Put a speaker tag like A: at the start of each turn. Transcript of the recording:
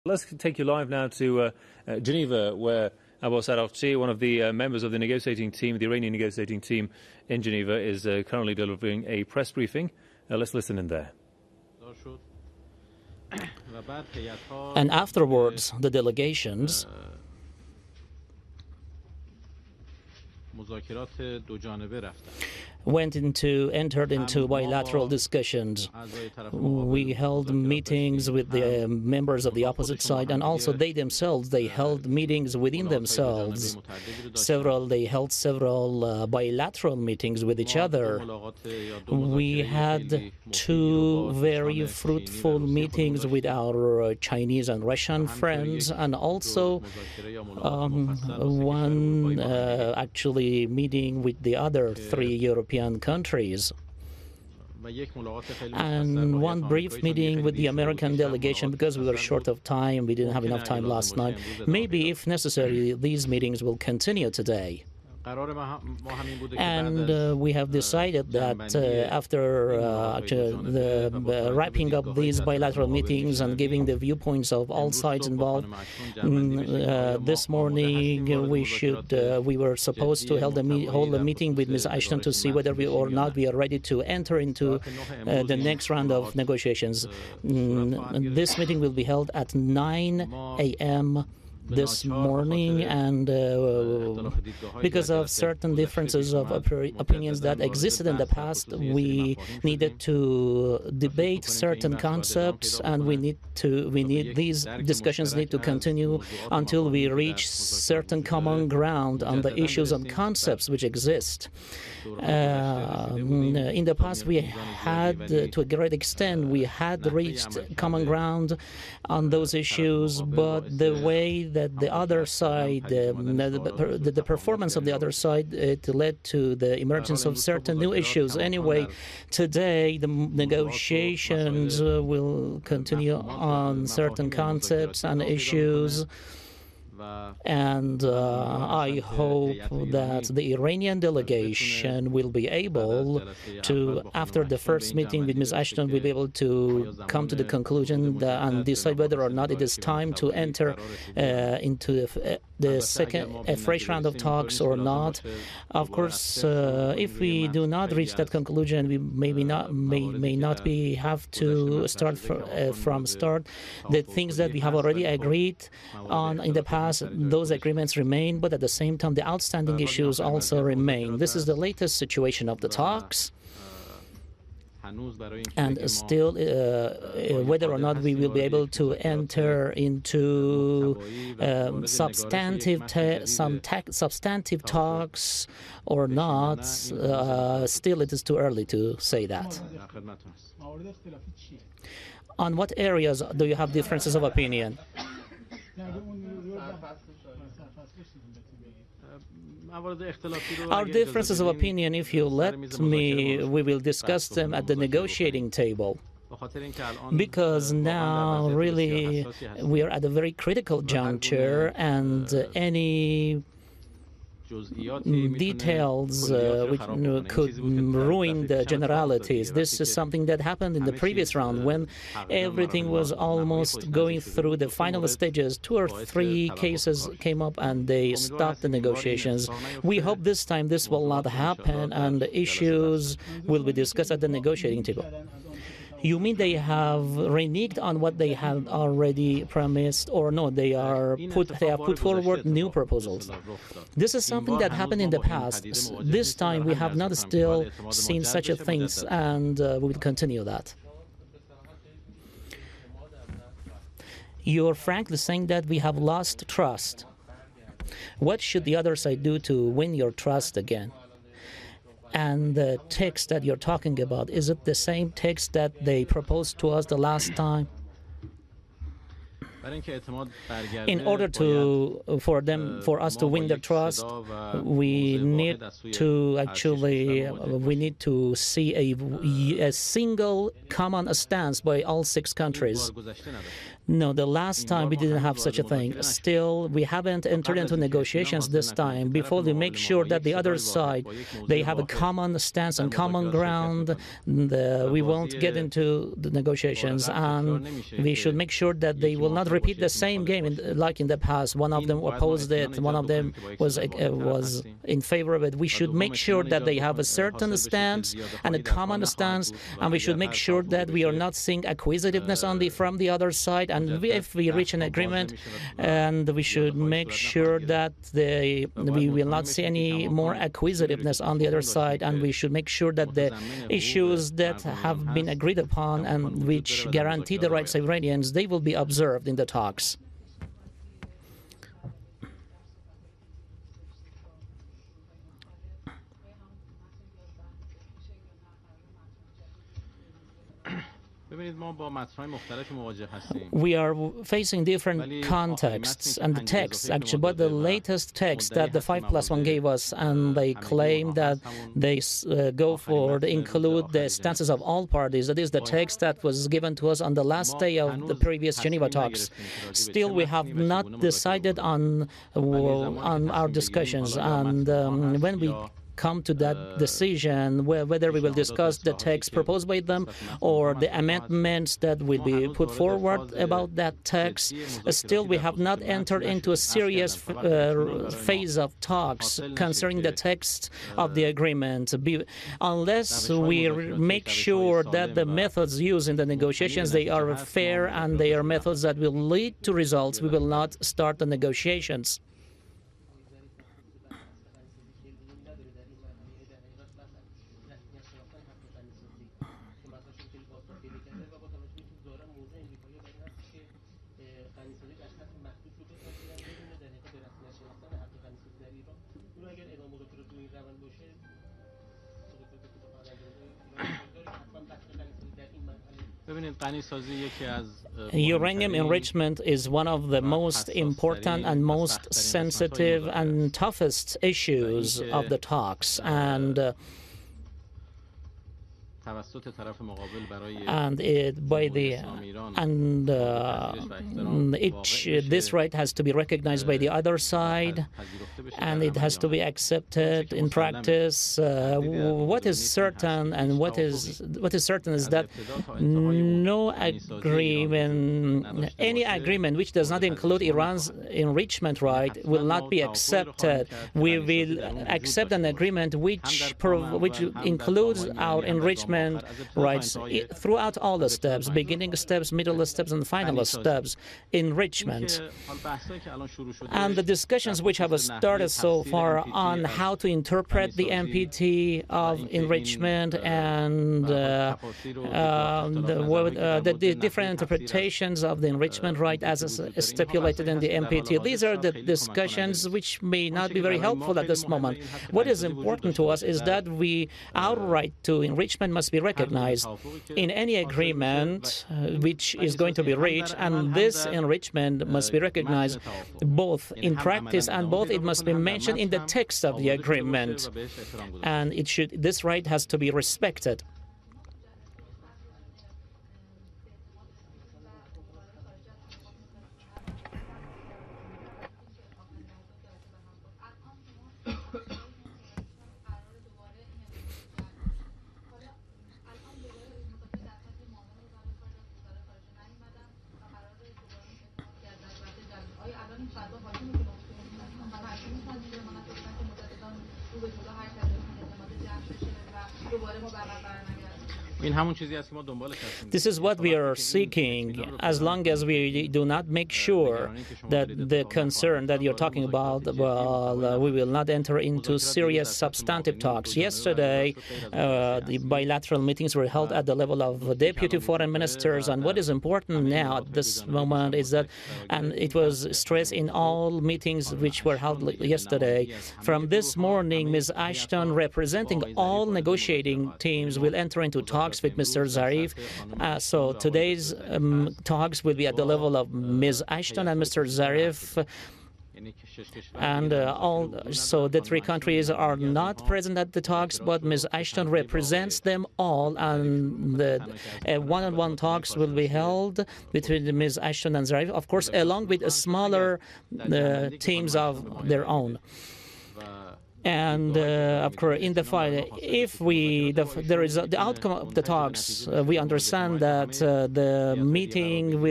A: Let's take you live now to Geneva, where Abbas Araghchi, one of the members of the negotiating team, the Iranian negotiating team in Geneva, is currently delivering a press briefing. Let's listen in there.
B: And afterwards, the delegations entered into bilateral discussions. We held meetings with the members of the opposite side, and also they held meetings within themselves. They held several bilateral meetings with each other. We had two very fruitful meetings with our Chinese and Russian friends, and also one actually meeting with the other three European countries, and one brief meeting with the American delegation because we were short of time. We didn't have enough time last night. Maybe, if necessary, these meetings will continue today. And we have decided that after wrapping up these bilateral meetings and giving the viewpoints of all sides involved, this morning we were supposed to hold a meeting with Ms. Ashton to see whether we are ready to enter into the next round of negotiations. This meeting will be held at 9 a.m. this morning, and because of certain differences of opinions that existed in the past, we needed to debate certain concepts, and these discussions need to continue until we reach certain common ground on the issues and concepts which exist. In the past, we had, to a great extent, reached common ground on those issues, but the way that the other side, the performance of the other side, it led to the emergence of certain new issues. Anyway, today the negotiations will continue on certain concepts and issues. And I hope that the Iranian delegation will be able to, after the first meeting with Ms. Ashton, will be able to come to the conclusion and decide whether or not it is time to enter into a fresh round of talks or not. Of course, if we do not reach that conclusion, we may not have to start from start. The things that we have already agreed on in the past, those agreements remain, but at the same time, the outstanding issues also remain. This is the latest situation of the talks. And still, whether or not we will be able to enter into substantive talks or not, still it is too early to say that. On what areas do you have differences of opinion? Our differences of opinion, if you let me, we will discuss them at the negotiating table. Because now, really, we are at a very critical juncture, and any details which could ruin the generalities. This is something that happened in the previous round when everything was almost going through the final stages. 2 or 3 cases came up and they stopped the negotiations. We hope this time this will not happen and the issues will be discussed at the negotiating table. You mean they have reneged on what they had already promised, or no? They have put forward new proposals. This is something that happened in the past. This time we have not still seen such a thing, and we will continue that. You're frankly saying that we have lost trust. What should the other side do to win your trust again? And the text that you're talking about, is it the same text that they proposed to us the last time? In order for us to win their trust, we need to see a single common stance by all 6 countries. No, the last time we didn't have such a thing. Still, we haven't entered into negotiations this time. Before we make sure that the other side, they have a common stance and common ground, we won't get into the negotiations. And we should make sure that they will not repeat the same game like in the past. One of them opposed it, one of them was in favor of it. We should make sure that they have a certain stance and a common stance, and we should make sure that we are not seeing acquisitiveness from the other side. And if we reach an agreement, and we should make sure that we will not see any more acquisitiveness on the other side, and we should make sure that the issues that have been agreed upon and which guarantee the rights of Iranians, they will be observed in the talks. We are facing different contexts and the texts, actually, but the latest text that the 5+1 gave us, and they claim that they include the stances of all parties. That is the text that was given to us on the last day of the previous Geneva talks. Still, we have not decided on our discussions, and when we come to that decision, whether we will discuss the text proposed by them or the amendments that will be put forward about that text. Still, we have not entered into a serious phase of talks concerning the text of the agreement. Unless we make sure that the methods used in the negotiations, they are fair and they are methods that will lead to results, we will not start the negotiations. Uranium enrichment is one of the most important and most sensitive and toughest issues of the talks, and this right has to be recognized by the other side, and it has to be accepted in practice. What is certain and what is certain is that any agreement which does not include Iran's enrichment right will not be accepted. We will accept an agreement which includes our enrichment rights throughout all the steps, beginning steps, middle steps, and final steps, enrichment. And the discussions which have started so far on how to interpret the NPT of enrichment and the different interpretations of the enrichment right as stipulated in the NPT. These are the discussions which may not be very helpful at this moment. What is important to us is that our right to enrichment must be recognized in any agreement which is going to be reached, and this enrichment must be recognized both in practice and both it must be mentioned in the text of the agreement, and this right has to be respected. This is what we are seeking, as long as we do not make sure that the concern that you're talking about, we will not enter into serious substantive talks. Yesterday, the bilateral meetings were held at the level of deputy foreign ministers, and what is important now at this moment is that, and it was stressed in all meetings which were held yesterday, from this morning, Ms. Ashton, representing all negotiating teams, will enter into talks with Mr. Zarif. So today's talks will be at the level of Ms. Ashton and Mr. Zarif. And so the three countries are not present at the talks, but Ms. Ashton represents them all, and the one-on-one talks will be held between Ms. Ashton and Zarif, of course, along with smaller teams of their own. And of course, in the fight, if the outcome of the talks, we understand that the meeting will